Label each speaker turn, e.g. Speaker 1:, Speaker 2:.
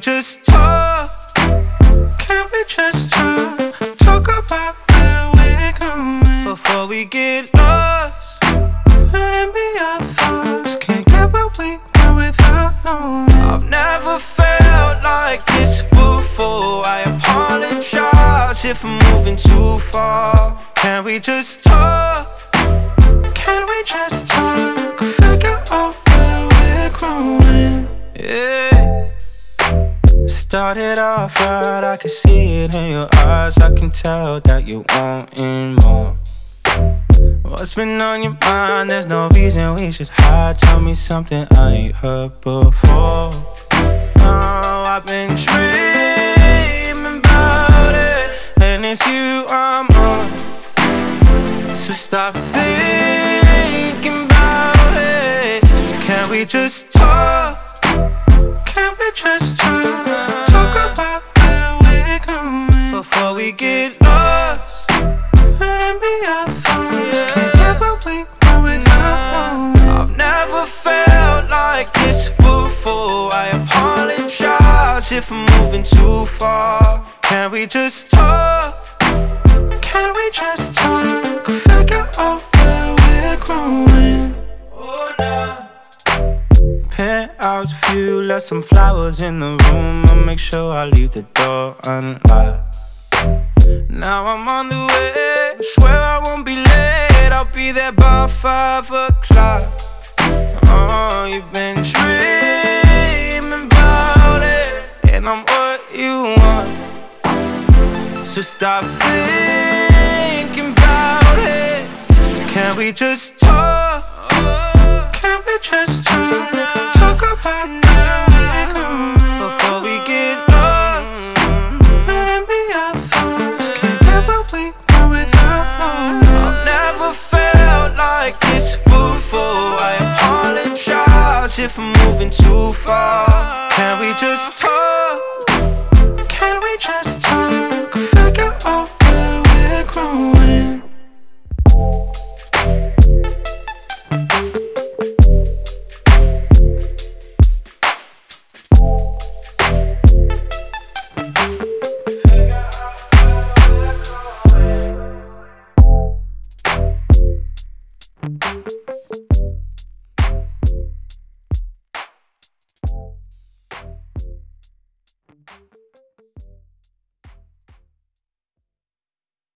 Speaker 1: just talk? Can we just talk? Talk about where we're going before we get lost. Let me our thoughts. Can't get what we want without knowing. I've never felt like this before. I apologize if I'm moving too far. Can we just talk? Can we just talk? Figure out where we're growing. Yeah. Started off right, I can see it in your eyes. I can tell that you're wanting more. What's been on your mind? There's no reason we should hide. Tell me something I ain't heard before. Oh, I've been dreaming about it, and it's you I'm on. So stop thinking about it. Can we just talk? Can we just talk? Talk about where we're going before we get lost. Let me our thoughts. Can't get what we want without knowing. I've never felt like this before. I apologize if I'm moving too far. Can we just talk? Can we just talk? Figure out where we're growing. Oh, nah. Penthouse view, left some flowers in the room. I'll make sure I leave the door unlocked. Now I'm on the way, swear I won't be late. I'll be there by 5 o'clock. Oh, you've been dreaming about it, and I'm what you want. So stop thinking about it. Can we just talk? Can we just talk?